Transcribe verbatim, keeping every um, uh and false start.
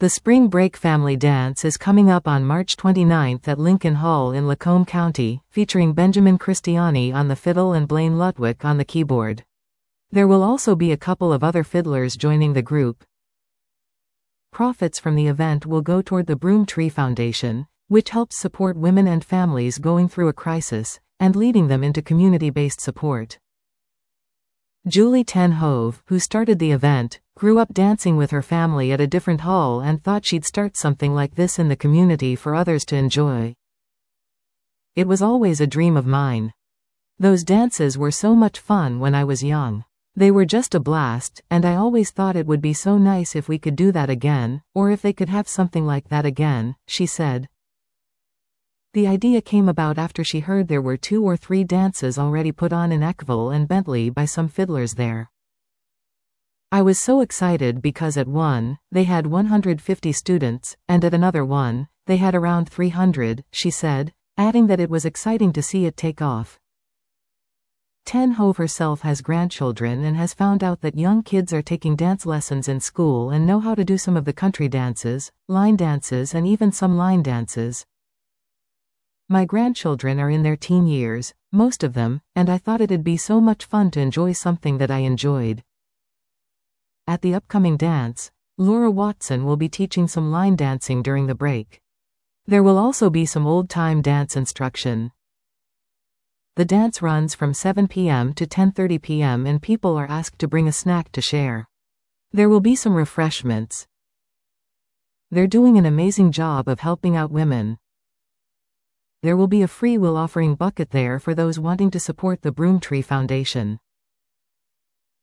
The Spring Break Family Dance is coming up on March twenty-ninth at Lincoln Hall in Lacombe County, featuring Benjamin Cristiani on the fiddle and Blaine Lutwick on the keyboard. There will also be a couple of other fiddlers joining the group. Profits from the event will go toward the Broomtree Foundation, which helps support women and families going through a crisis, and leading them into community-based support. Julie Ten Hove, who started the event, grew up dancing with her family at a different hall and thought she'd start something like this in the community for others to enjoy. It was always a dream of mine. Those dances were so much fun when I was young. They were just a blast, and I always thought it would be so nice if we could do that again, or if they could have something like that again, she said. The idea came about after she heard there were two or three dances already put on in Eckville and Bentley by some fiddlers there. I was so excited because at one, they had one hundred fifty students, and at another one, they had around three hundred, she said, adding that it was exciting to see it take off. Ten Hove herself has grandchildren and has found out that young kids are taking dance lessons in school and know how to do some of the country dances, line dances and even some line dances. My grandchildren are in their teen years, most of them, and I thought it'd be so much fun to enjoy something that I enjoyed. At the upcoming dance, Laura Watson will be teaching some line dancing during the break. There will also be some old-time dance instruction. The dance runs from seven p m to ten thirty p m and people are asked to bring a snack to share. There will be some refreshments. They're doing an amazing job of helping out women. There will be a free will offering bucket there for those wanting to support the Broomtree Foundation.